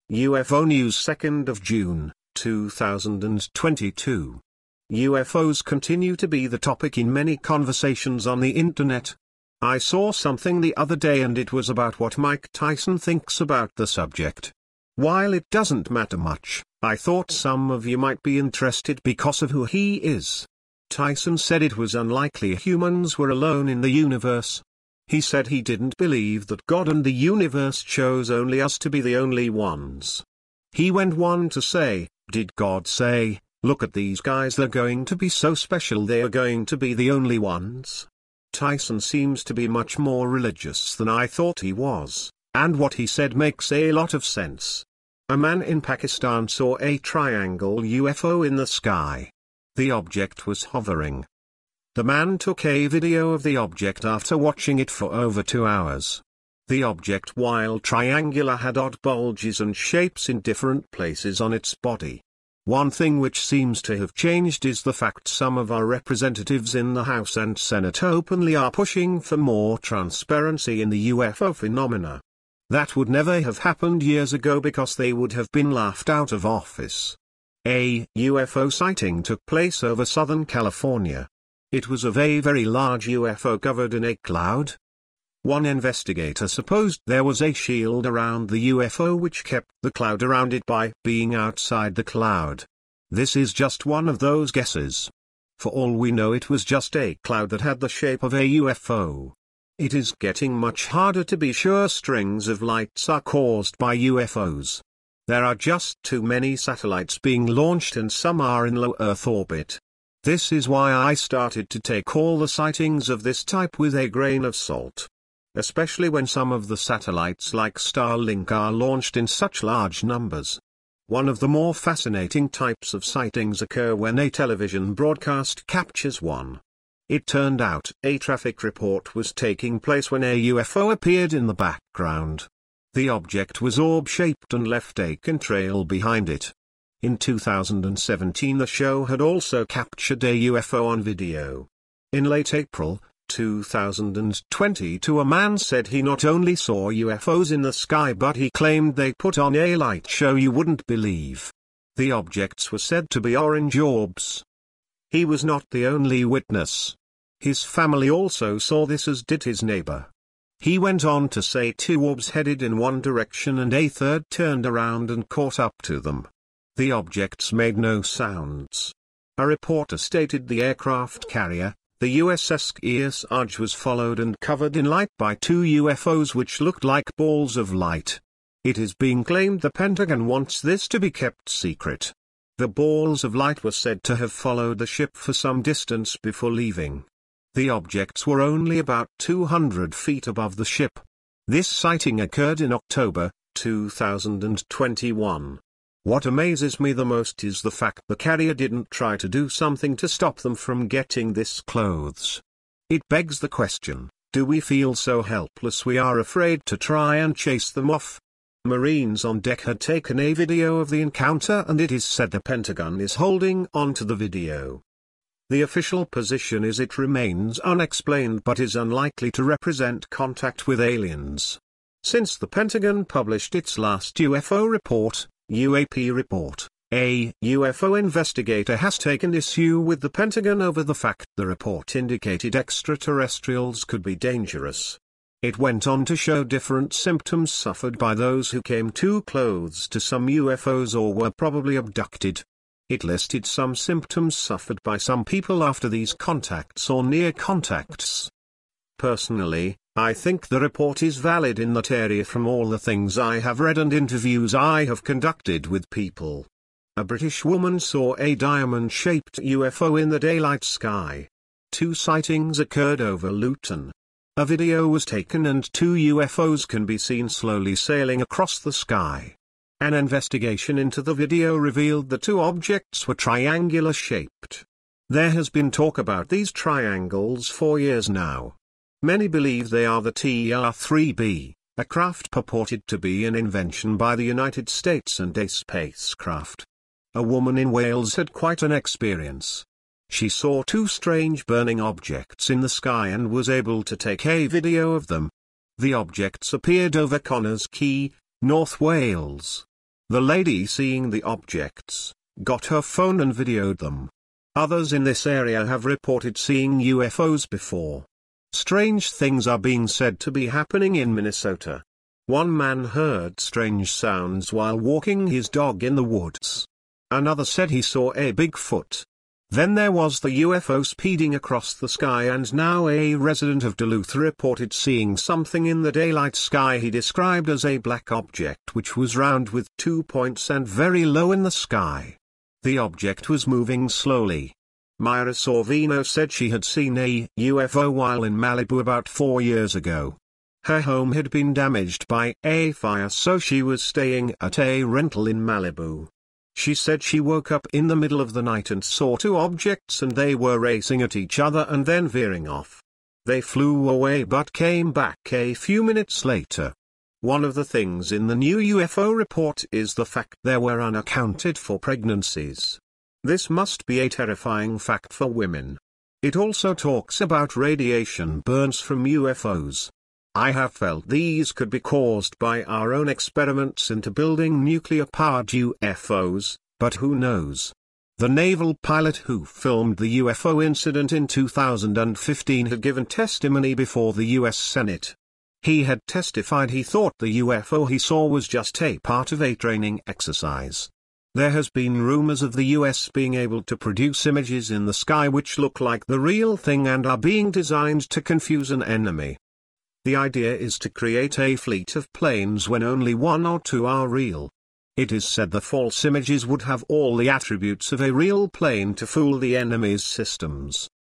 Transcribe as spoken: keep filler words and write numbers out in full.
U F O News second of June, two thousand twenty-two. U F Os continue to be the topic in many conversations on the internet. I saw something the other day and it was about what Mike Tyson thinks about the subject. While it doesn't matter much, I thought some of you might be interested because of who he is. Tyson said it was unlikely humans were alone in the universe. He said he didn't believe that God and the universe chose only us to be the only ones. He went on to say, did God say, look at these guys, they're going to be so special, they are going to be the only ones? Tyson seems to be much more religious than I thought he was, and what he said makes a lot of sense. A man in Pakistan saw a triangle U F O in the sky. The object was hovering. The man took a video of the object after watching it for over two hours. The object, while triangular, had odd bulges and shapes in different places on its body. One thing which seems to have changed is the fact some of our representatives in the House and Senate openly are pushing for more transparency in the U F O phenomena. That would never have happened years ago because they would have been laughed out of office. A U F O sighting took place over Southern California. It was of a very large U F O covered in a cloud. One investigator supposed there was a shield around the U F O which kept the cloud around it by being outside the cloud. This is just one of those guesses. For all we know, it was just a cloud that had the shape of a U F O. It is getting much harder to be sure strings of lights are caused by U F Os. There are just too many satellites being launched and some are in low Earth orbit. This is why I started to take all the sightings of this type with a grain of salt. Especially when some of the satellites like Starlink are launched in such large numbers. One of the more fascinating types of sightings occur when a television broadcast captures one. It turned out a traffic report was taking place when a U F O appeared in the background. The object was orb-shaped and left a contrail behind it. In two thousand seventeen the show had also captured a U F O on video. In late April two thousand twenty-two, a man said he not only saw U F Os in the sky but he claimed they put on a light show you wouldn't believe. The objects were said to be orange orbs. He was not the only witness. His family also saw this, as did his neighbor. He went on to say two orbs headed in one direction and a third turned around and caught up to them. The objects made no sounds. A reporter stated the aircraft carrier, the U S S Kearsarge, was followed and covered in light by two U F Os which looked like balls of light. It is being claimed the Pentagon wants this to be kept secret. The balls of light were said to have followed the ship for some distance before leaving. The objects were only about two hundred feet above the ship. This sighting occurred in October two thousand twenty-one. What amazes me the most is the fact the carrier didn't try to do something to stop them from getting this clothes. It begs the question, do we feel so helpless we are afraid to try and chase them off? Marines on deck had taken a video of the encounter and it is said the Pentagon is holding on to the video. The official position is it remains unexplained but is unlikely to represent contact with aliens. Since the Pentagon published its last U F O report, U A P report, a U F O investigator has taken issue with the Pentagon over the fact the report indicated extraterrestrials could be dangerous. It went on to show different symptoms suffered by those who came too close to some U F Os or were probably abducted. It listed some symptoms suffered by some people after these contacts or near contacts. Personally, I think the report is valid in that area from all the things I have read and interviews I have conducted with people. A British woman saw a diamond-shaped U F O in the daylight sky. Two sightings occurred over Luton. A video was taken and two U F Os can be seen slowly sailing across the sky. An investigation into the video revealed the two objects were triangular shaped. There has been talk about these triangles for years now. Many believe they are the T R three B, a craft purported to be an invention by the United States and a spacecraft. A woman in Wales had quite an experience. She saw two strange burning objects in the sky and was able to take a video of them. The objects appeared over Connors Quay, North Wales. The lady seeing the objects, got her phone and videoed them. Others in this area have reported seeing U F Os before. Strange things are being said to be happening in Minnesota. One man heard strange sounds while walking his dog in the woods. Another said he saw a Bigfoot. Then there was the U F O speeding across the sky, and now a resident of Duluth reported seeing something in the daylight sky he described as a black object which was round with two points and very low in the sky. The object was moving slowly. Myra Sorvino said she had seen a U F O while in Malibu about four years ago. Her home had been damaged by a fire, so she was staying at a rental in Malibu. She said she woke up in the middle of the night and saw two objects, and they were racing at each other and then veering off. They flew away but came back a few minutes later. One of the things in the new U F O report is the fact there were unaccounted for pregnancies. This must be a terrifying fact for women. It also talks about radiation burns from U F Os. I have felt these could be caused by our own experiments into building nuclear-powered U F Os, but who knows? The naval pilot who filmed the U F O incident in two thousand fifteen had given testimony before the U S Senate. He had testified he thought the U F O he saw was just a part of a training exercise. There has been rumors of the U S being able to produce images in the sky which look like the real thing and are being designed to confuse an enemy. The idea is to create a fleet of planes when only one or two are real. It is said the false images would have all the attributes of a real plane to fool the enemy's systems.